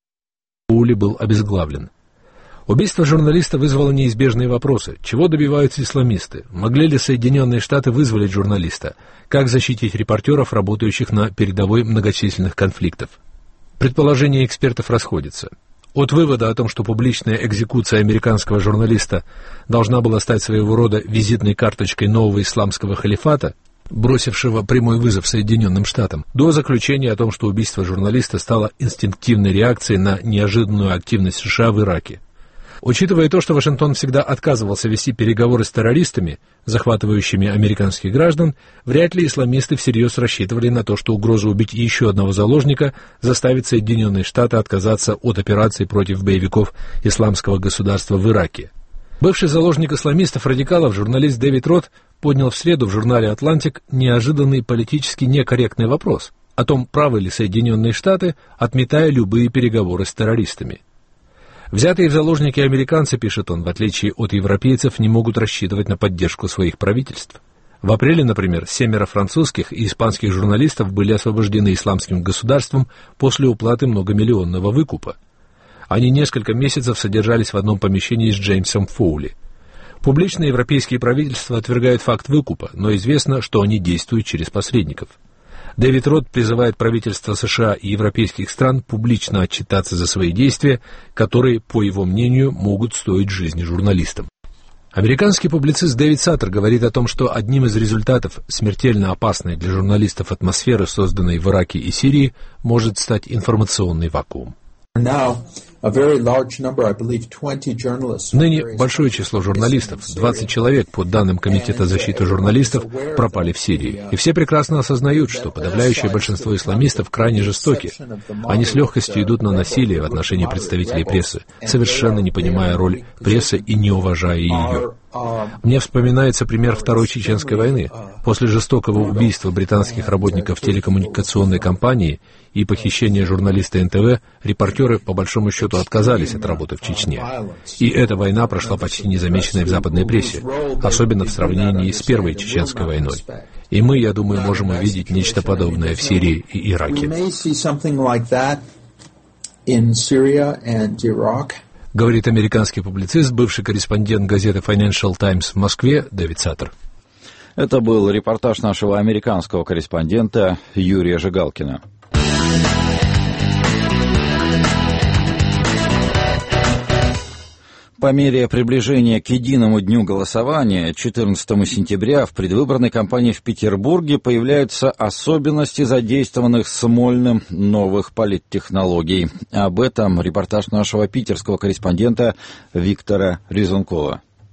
Фоули был обезглавлен. Убийство журналиста вызвало неизбежные вопросы. Чего добиваются исламисты? Могли ли Соединенные Штаты вызволить журналиста? Как защитить репортеров, работающих на передовой многочисленных конфликтов? Предположения экспертов расходятся. От вывода о том, что публичная экзекуция американского журналиста должна была стать своего рода визитной карточкой нового исламского халифата, бросившего прямой вызов Соединенным Штатам, до заключения о том, что убийство журналиста стало инстинктивной реакцией на неожиданную активность США в Ираке. Учитывая то, что Вашингтон всегда отказывался вести переговоры с террористами, захватывающими американских граждан, вряд ли исламисты всерьез рассчитывали на то, что угроза убить еще одного заложника заставит Соединенные Штаты отказаться от операций против боевиков исламского государства в Ираке. Бывший заложник исламистов-радикалов, журналист Дэвид Рот, поднял в среду в журнале «Атлантик» неожиданный политически некорректный вопрос о том, правы ли Соединенные Штаты, отметая любые переговоры с террористами. Взятые в заложники американцы, пишет он, в отличие от европейцев, не могут рассчитывать на поддержку своих правительств. В апреле, например, 7 французских и испанских журналистов были освобождены исламским государством после уплаты многомиллионного выкупа. Они несколько месяцев содержались в одном помещении с Джеймсом Фоули. Публично европейские правительства отвергают факт выкупа, но известно, что они действуют через посредников. Дэвид Рот призывает правительства США и европейских стран публично отчитаться за свои действия, которые, по его мнению, могут стоить жизни журналистам. Американский публицист Дэвид Саттер говорит о том, что одним из результатов смертельно опасной для журналистов атмосферы, созданной в Ираке и Сирии, может стать информационный вакуум. Ныне большое число журналистов, 20 человек, по данным Комитета защиты журналистов, пропали в Сирии. И все прекрасно осознают, что подавляющее большинство исламистов крайне жестоки. Они с легкостью идут на насилие в отношении представителей прессы, совершенно не понимая роль прессы и не уважая ее. Мне вспоминается пример Второй Чеченской войны. После жестокого убийства британских работников телекоммуникационной компании и похищения журналиста НТВ, репортеры, по большому счету, отказались от работы в Чечне. И эта война прошла почти незамеченной в западной прессе, особенно в сравнении с Первой Чеченской войной. И мы, я думаю, можем увидеть нечто подобное в Сирии и Ираке. Говорит американский публицист, бывший корреспондент газеты Financial Times в Москве Дэвид Саттер. Это был репортаж нашего американского корреспондента Юрия Жигалкина. По мере приближения к единому дню голосования, 14 сентября, в предвыборной кампании в Петербурге появляются особенности задействованных Смольным новых политтехнологий. Об этом репортаж нашего питерского корреспондента Виктора Резункова.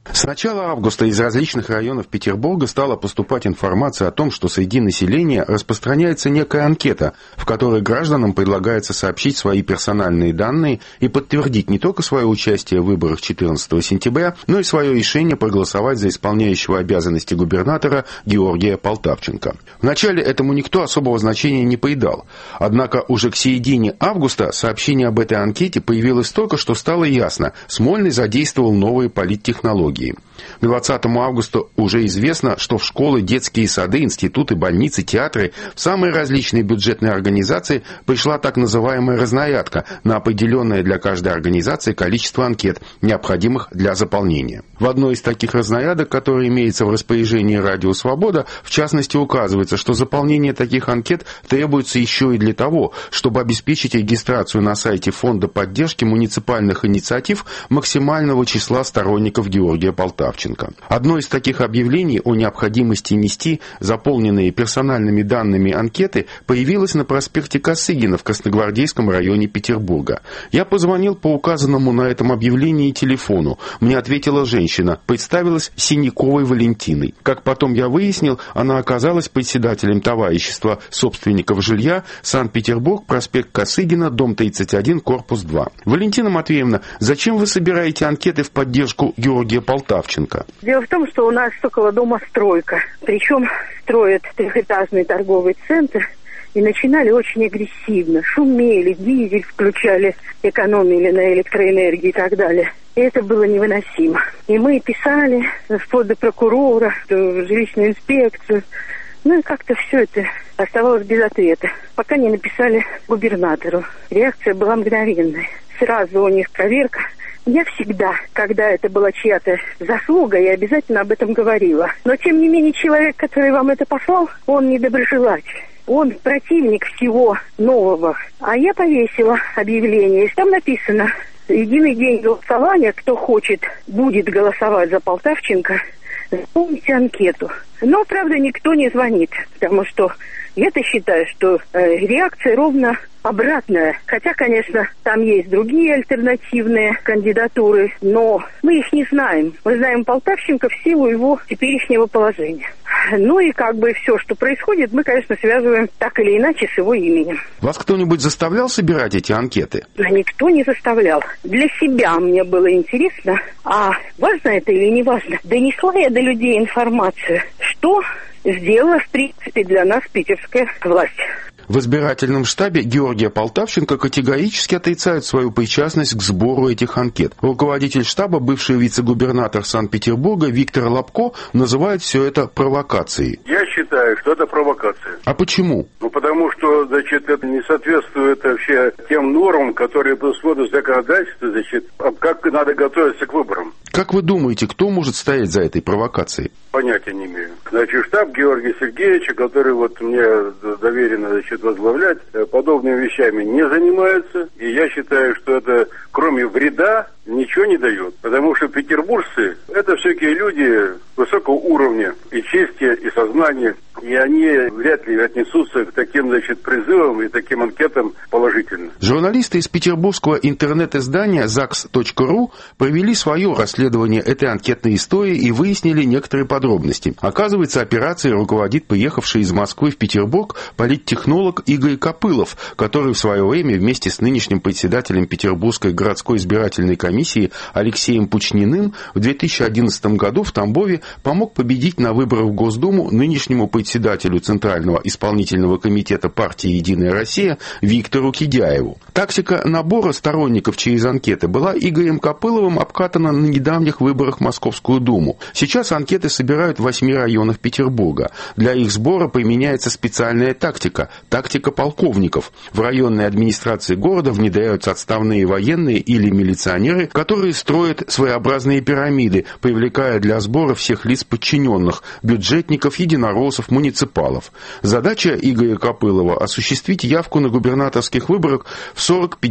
С начала августа из различных районов Петербурга стала поступать информация о том, что среди населения распространяется некая анкета, в которой гражданам предлагается сообщить свои персональные данные и подтвердить не только свое участие в выборах 14 сентября, но и свое решение проголосовать за исполняющего обязанности губернатора Георгия Полтавченко. Вначале этому никто особого значения не придал. Однако уже к середине августа сообщение об этой анкете появилось столько, что стало ясно – Смольный задействовал новые политтехнологии. К 20 августа уже известно, что в школы, детские сады, институты, больницы, театры, в самые различные бюджетные организации пришла так называемая разнарядка на определенное для каждой организации количество анкет, необходимых для заполнения. В одной из таких разнарядок, которая имеется в распоряжении Радио Свобода, в частности указывается, что заполнение таких анкет требуется еще и для того, чтобы обеспечить регистрацию на сайте Фонда поддержки муниципальных инициатив максимального числа сторонников Георгия Полтавченко. Одно из таких объявлений о необходимости нести заполненные персональными данными анкеты появилось на проспекте Косыгина в Красногвардейском районе Петербурга. Я позвонил по указанному на этом объявлении телефону. Мне ответила женщина, представилась Синяковой Валентиной. Как потом я выяснил, она оказалась председателем товарищества собственников жилья Санкт-Петербург, проспект Косыгина, дом 31, корпус 2. Валентина Матвеевна, зачем вы собираете анкеты в поддержку Георгия Полтавченко? Дело в том, что у нас около дома стройка. Причем строят трехэтажный торговый центр. И начинали очень агрессивно. Шумели, дизель включали, экономили на электроэнергии и так далее. И это было невыносимо. И мы писали вплоть до прокурора, в жилищную инспекцию. Ну и как-то все это оставалось без ответа. Пока не написали губернатору. Реакция была мгновенная. Сразу у них проверка. Я всегда, когда это была чья-то заслуга, я обязательно об этом говорила. Но, тем не менее, человек, который вам это послал, он недоброжелатель. Он противник всего нового. А я повесила объявление. И там написано: единый день голосования, кто хочет, будет голосовать за Полтавченко, заполните анкету. Но, правда, никто не звонит, потому что я-то считаю, что реакция ровно обратная. Хотя, конечно, там есть другие альтернативные кандидатуры, но мы их не знаем. Мы знаем Полтавченко в силу его теперешнего положения. Ну и как бы все, что происходит, мы, конечно, связываем так или иначе с его именем. Вас кто-нибудь заставлял собирать эти анкеты? Никто не заставлял. Для себя мне было интересно, а важно это или не важно. Донесла я до людей информацию, что сделала, в принципе, для нас питерская власть. В избирательном штабе Георгия Полтавченко категорически отрицают свою причастность к сбору этих анкет. Руководитель штаба, бывший вице-губернатор Санкт-Петербурга Виктор Лобко, называет все это провокацией. Я считаю, что это провокация. А почему? Ну, потому что, значит, это не соответствует вообще тем нормам, которые предусмотрены в законодательстве, значит, как надо готовиться к выборам. Как вы думаете, кто может стоять за этой провокацией? Понятия не имею. Значит, штаб Георгия Сергеевича, который вот мне доверено, значит, возглавлять, подобными вещами не занимается. И я считаю, что это, кроме вреда, ничего не дает. Потому что петербуржцы – это всякие люди высокого уровня и чести, и сознания. И они вряд ли отнесутся к таким, значит, призывам и таким анкетам положительно. Журналисты из петербургского интернет-издания zax.ru провели свое расследование этой анкетной истории и выяснили некоторые подробности. Оказывается, операцией руководит приехавший из Москвы в Петербург политтехнолог Игорь Копылов, который в свое время вместе с нынешним председателем Петербургской городской избирательной комиссии Алексеем Пучниным в 2011 году в Тамбове помог победить на выборах в Госдуму нынешнему председателю Центрального исполнительного комитета партии «Единая Россия» Виктору Кидяеву. Тактика набора сторонников через анкеты была Игорем Копыловым обкатана на недавних выборах в Московскую Думу. Сейчас анкеты собирают в 8 районах Петербурга. Для их сбора применяется специальная тактика – тактика полковников. В районной администрации города внедряются отставные военные или милиционеры, которые строят своеобразные пирамиды, привлекая для сбора всех лиц подчиненных – бюджетников, единороссов, муниципалов. Задача Игоря Копылова – осуществить явку на губернаторских выборах в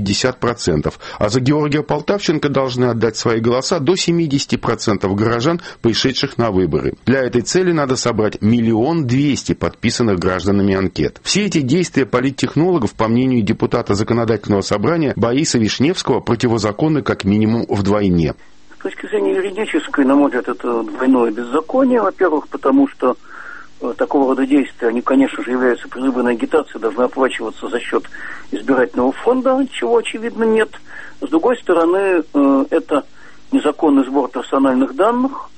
40-50%, а за Георгия Полтавченко должны отдать свои голоса до 70% горожан, пришедших на выборы. Для этой цели надо собрать 1 200 000 подписанных гражданами анкет. Все эти действия политтехнологов, по мнению депутата Законодательного собрания Бориса Вишневского, противозаконны как минимум вдвойне. С точки зрения юридической, на мой взгляд, это двойное беззаконие. Во-первых, потому что такого рода действия, они, конечно же, являются предвыборной агитацией, должны оплачиваться за счет избирательного фонда, чего, очевидно, нет. С другой стороны, это незаконный сбор персональных данных,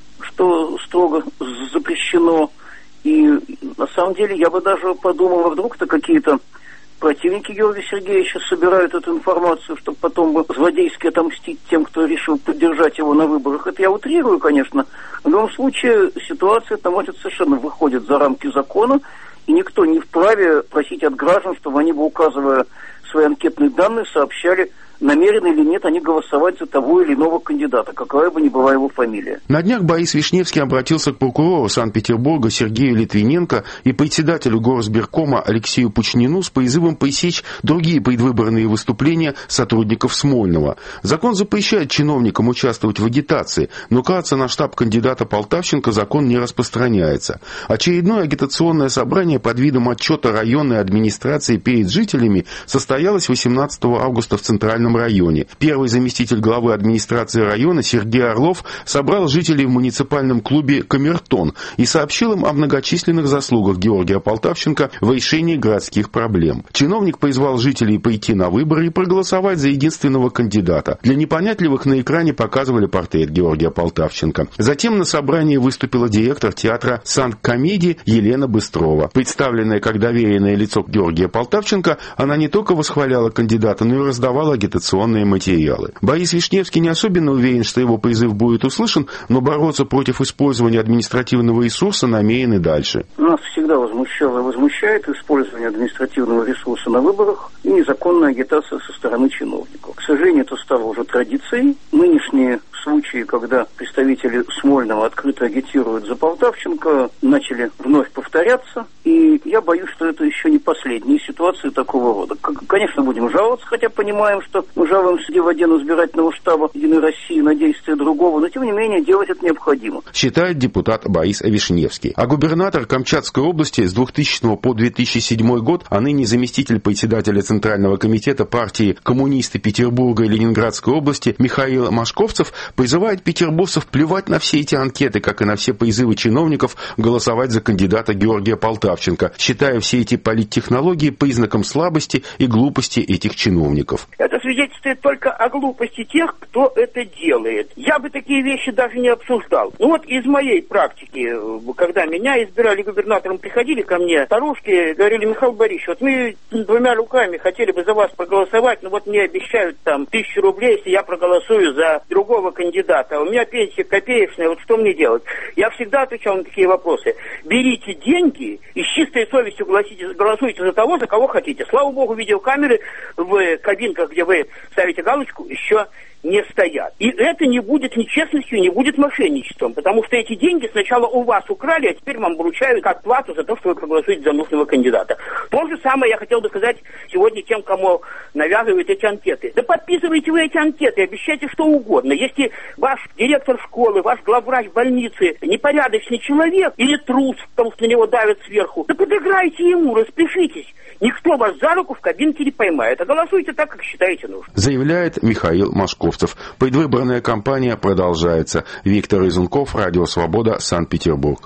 что строго запрещено. И на самом деле я бы даже подумал, а вдруг-то какие-то противники Георгия Сергеевича собирают эту информацию, чтобы потом злодейски отомстить тем, кто решил поддержать его на выборах. Это я утрирую, конечно. В любом случае ситуация, на мой взгляд, совершенно выходит за рамки закона, и никто не вправе просить от граждан, чтобы они бы, указывая свои анкетные данные, сообщали, намерены или нет они голосовать за того или иного кандидата, какая бы ни была его фамилия. На днях Борис Вишневский обратился к прокурору Санкт-Петербурга Сергею Литвиненко и председателю Горосберкома Алексею Пучнину с призывом пресечь другие предвыборные выступления сотрудников Смольного. Закон запрещает чиновникам участвовать в агитации, но, кажется, на штаб кандидата Полтавченко закон не распространяется. Очередное агитационное собрание под видом отчета районной администрации перед жителями состоялось 18 августа в Центральном районе. Первый заместитель главы администрации района Сергей Орлов собрал жителей в муниципальном клубе «Камертон» и сообщил им о многочисленных заслугах Георгия Полтавченко в решении городских проблем. Чиновник призвал жителей прийти на выборы и проголосовать за единственного кандидата. Для непонятливых на экране показывали портрет Георгия Полтавченко. Затем на собрании выступила директор театра «Санкт-Комедии» Елена Быстрова. Представленная как доверенное лицо Георгия Полтавченко, она не только восхваляла кандидата, но и раздавала агитационные материалы. Борис Вишневский не особенно уверен, что его призыв будет услышан, но бороться против использования административного ресурса намерен и дальше. Нас всегда возмущало и возмущает использование административного ресурса на выборах и незаконная агитация со стороны чиновников. К сожалению, это стало уже традицией. Нынешние случаи, когда представители Смольного открыто агитируют за Полтавченко, начали вновь повторяться. И я боюсь, что это еще не последние ситуации такого рода. Конечно, будем жаловаться, хотя понимаем, что мы жалуемся в день избирательного штаба «Единой России» на действия другого, но тем не менее делать это необходимо. Считает депутат Борис Вишневский. А губернатор Камчатской области с 2000 по 2007 год, а ныне заместитель председателя Центрального комитета партии «Коммунисты Петербурга и Ленинградской области» Михаил Машковцев призывает петербуржцев плевать на все эти анкеты, как и на все призывы чиновников голосовать за кандидата Георгия Полтавченко, считая все эти политтехнологии признаком слабости и глупости этих чиновников. Это свидетельствует только о глупости тех, кто это делает. Я бы такие вещи даже не обсуждал. Ну вот из моей практики, когда меня избирали губернатором, приходили ко мне старушки, говорили: Михаил Борисович, вот мы двумя руками хотели бы за вас проголосовать, но вот мне обещают там 1000 рублей, если я проголосую за другого кандидата. У меня пенсия копеечная, вот что мне делать? Я всегда отвечал на такие вопросы. Берите деньги и с чистой совестью голосуйте за того, за кого хотите. Слава богу, видеокамеры в кабинках, где вы ставите галочку, еще не стоят. И это не будет нечестностью, не будет мошенничеством, потому что эти деньги сначала у вас украли, а теперь вам вручают как плату за то, что вы проголосуете за нужного кандидата. То же самое я хотел бы сказать сегодня тем, кому навязывают эти анкеты. Да подписывайте вы эти анкеты, обещайте что угодно. Если ваш директор школы, ваш главврач больницы непорядочный человек или трус, потому что на него давят сверху, да подыграйте ему, распишитесь. Никто вас за руку в кабинке не поймает, а голосуйте так, как считаете нужным. Заявляет Михаил Машковцев. Предвыборная кампания продолжается. Виктор Изунков, Радио Свобода, Санкт-Петербург.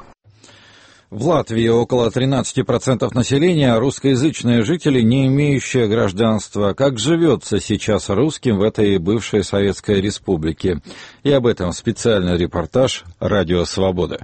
В Латвии около 13% населения русскоязычные жители, не имеющие гражданства. Как живется сейчас русским в этой бывшей Советской Республике? И об этом специальный репортаж «Радио Свобода».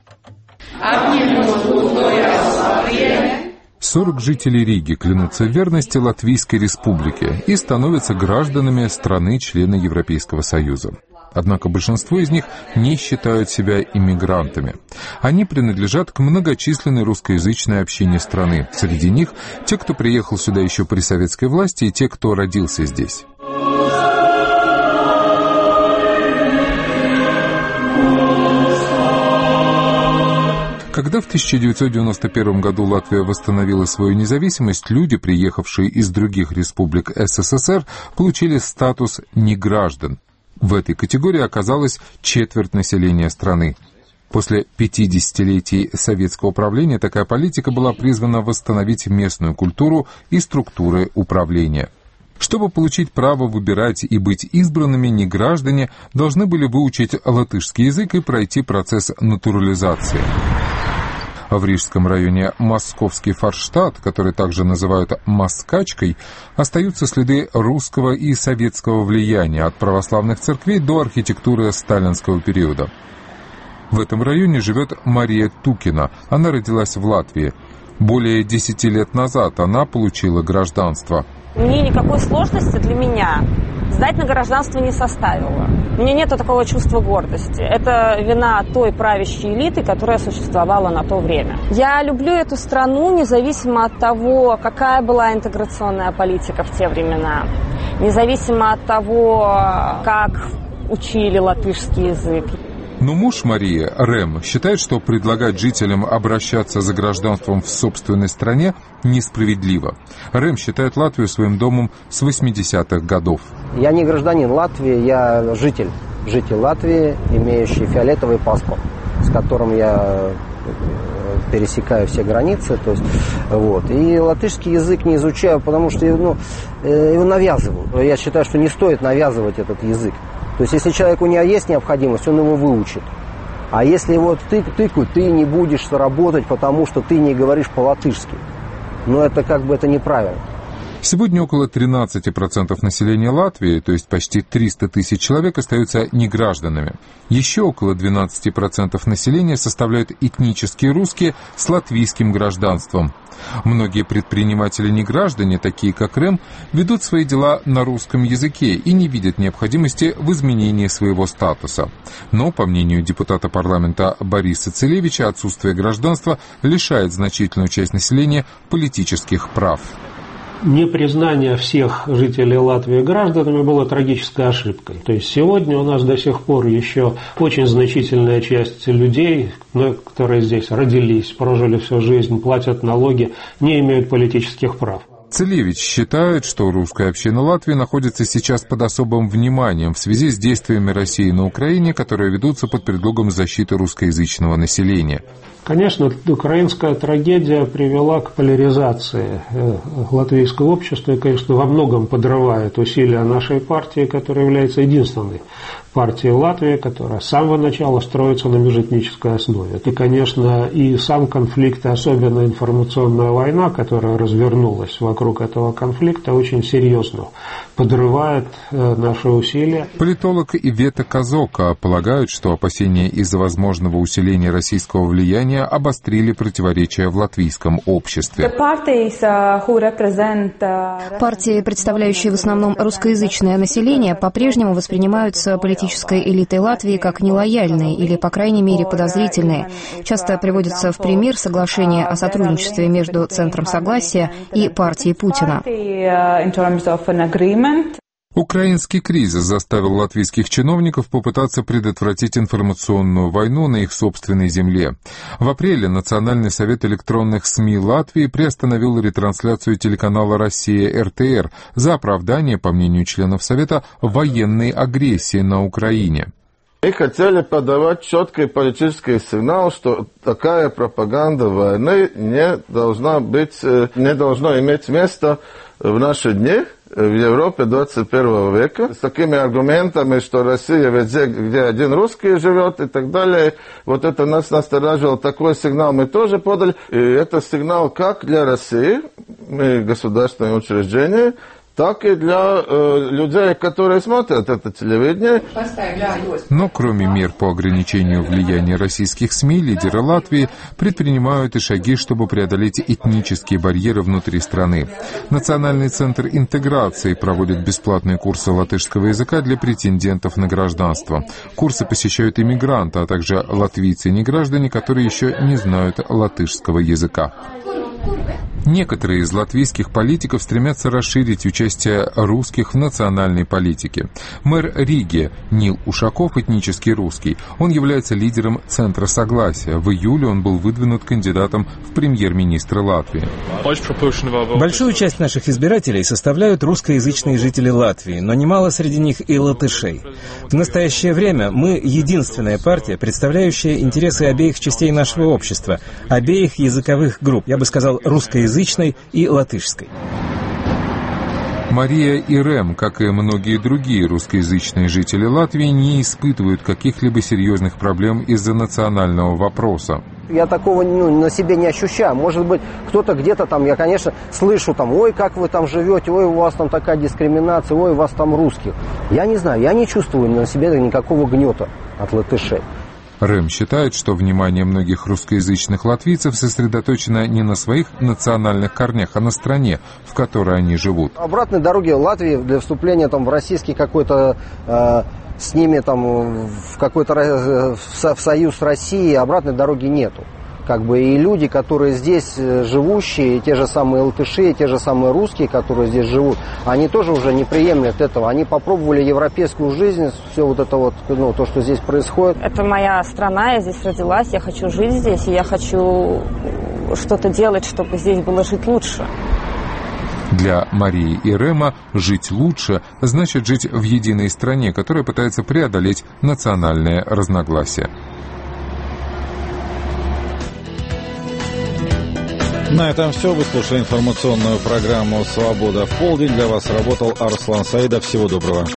40 жителей Риги клянутся в верности Латвийской Республике и становятся гражданами страны-члена Европейского Союза. Однако большинство из них не считают себя иммигрантами. Они принадлежат к многочисленной русскоязычной общине страны. Среди них те, кто приехал сюда еще при советской власти, и те, кто родился здесь. Когда в 1991 году Латвия восстановила свою независимость, люди, приехавшие из других республик СССР, получили статус неграждан. В этой категории оказалось четверть населения страны. После 50-летий советского управления такая политика была призвана восстановить местную культуру и структуры управления. Чтобы получить право выбирать и быть избранными, неграждане должны были выучить латышский язык и пройти процесс натурализации. В Рижском районе Московский Форштадт, который также называют Москачкой, остаются следы русского и советского влияния от православных церквей до архитектуры сталинского периода. В этом районе живет Мария Тукина. Она родилась в Латвии. Более 10 лет назад она получила гражданство. Мне никакой сложности для меня сдать на гражданство не составило. У меня нет такого чувства гордости. Это вина той правящей элиты, которая существовала на то время. Я люблю эту страну независимо от того, какая была интеграционная политика в те времена. Независимо от того, как учили латышский язык. Но муж Марии, Рэм, считает, что предлагать жителям обращаться за гражданством в собственной стране несправедливо. Рэм считает Латвию своим домом с 80-х годов. Я не гражданин Латвии, я житель Латвии, имеющий фиолетовый паспорт, с которым я пересекаю все границы. То есть, вот. И латышский язык не изучаю, потому что его навязывают. Я считаю, что не стоит навязывать этот язык. То есть, если человеку не есть необходимость, он его выучит. А если его тыкают, ты не будешь работать, потому что ты не говоришь по-латышски. Но это это неправильно. Сегодня около 13% населения Латвии, то есть почти 300 тысяч человек, остаются негражданами. Еще около 12% населения составляют этнические русские с латвийским гражданством. Многие предприниматели-неграждане, такие как Рэм, ведут свои дела на русском языке и не видят необходимости в изменении своего статуса. Но, по мнению депутата парламента Бориса Целевича, отсутствие гражданства лишает значительную часть населения политических прав. Непризнание всех жителей Латвии гражданами было трагической ошибкой. То есть сегодня у нас до сих пор еще очень значительная часть людей, которые здесь родились, прожили всю жизнь, платят налоги, не имеют политических прав. Целевич считает, что русская община Латвии находится сейчас под особым вниманием в связи с действиями России на Украине, которые ведутся под предлогом защиты русскоязычного населения. Конечно, украинская трагедия привела к поляризации латвийского общества и, конечно, во многом подрывает усилия нашей партии, которая является единственной партией Латвии, которая с самого начала строится на межэтнической основе. И, конечно, и сам конфликт, и особенно информационная война, которая развернулась вокруг этого конфликта, очень серьезно подрывает наши усилия. Политолог Ивета Казока полагает, что опасения из-за возможного усиления российского влияния обострили противоречия в латвийском обществе. Партии, представляющие в основном русскоязычное население, по-прежнему воспринимаются политической элитой Латвии как нелояльные или, по крайней мере, подозрительные. Часто приводится в пример соглашение о сотрудничестве между Центром Согласия и партией Путина. Украинский кризис заставил латвийских чиновников попытаться предотвратить информационную войну на их собственной земле. В апреле Национальный совет электронных СМИ Латвии приостановил ретрансляцию телеканала «Россия» РТР за оправдание, по мнению членов Совета, военной агрессии на Украине. Мы хотели подавать четкий политический сигнал, что такая пропаганда войны не должна иметь места в наши дни в Европе 21 века. С такими аргументами, что Россия везде, где один русский живет и так далее. Вот это нас насторожило. Такой сигнал мы тоже подали. И это сигнал как для России, мы государственное учреждение, так и для людей, которые смотрят это телевидение. Но кроме мер по ограничению влияния российских СМИ, лидеры Латвии предпринимают и шаги, чтобы преодолеть этнические барьеры внутри страны. Национальный центр интеграции проводит бесплатные курсы латышского языка для претендентов на гражданство. Курсы посещают иммигранты, а также латвийцы и неграждане, которые еще не знают латышского языка. Некоторые из латвийских политиков стремятся расширить участие русских в национальной политике. Мэр Риги Нил Ушаков этнический русский. Он является лидером Центра Согласия. В июле он был выдвинут кандидатом в премьер-министры Латвии. Большую часть наших избирателей составляют русскоязычные жители Латвии, но немало среди них и латышей. В настоящее время мы единственная партия, представляющая интересы обеих частей нашего общества, обеих языковых групп, я бы сказал, русскоязычной и латышской. Мария и Рэм, как и многие другие русскоязычные жители Латвии, не испытывают каких-либо серьезных проблем из-за национального вопроса. Я такого на себе не ощущаю. Может быть, кто-то где-то там, я, конечно, слышу там, ой, как вы там живете, ой, у вас там такая дискриминация, ой, у вас там русских. Я не знаю, я не чувствую на себе никакого гнета от латышей. Рэм считает, что внимание многих русскоязычных латвийцев сосредоточено не на своих национальных корнях, а на стране, в которой они живут. Обратной дороги Латвии для вступления там, в российский какой-то, с ними там, в какой-то в союз с Россией, обратной дороги нету. Как бы и люди, которые здесь живущие, те же самые латыши, те же самые русские, которые здесь живут, они тоже уже не приемлют этого. Они попробовали европейскую жизнь, все вот это вот, то, что здесь происходит. Это моя страна, я здесь родилась, я хочу жить здесь, и я хочу что-то делать, чтобы здесь было жить лучше. Для Марии и Рэма жить лучше значит жить в единой стране, которая пытается преодолеть национальные разногласия. На этом все. Вы слушали информационную программу «Свобода в полдень». Для вас работал Арслан Саидов. Всего доброго.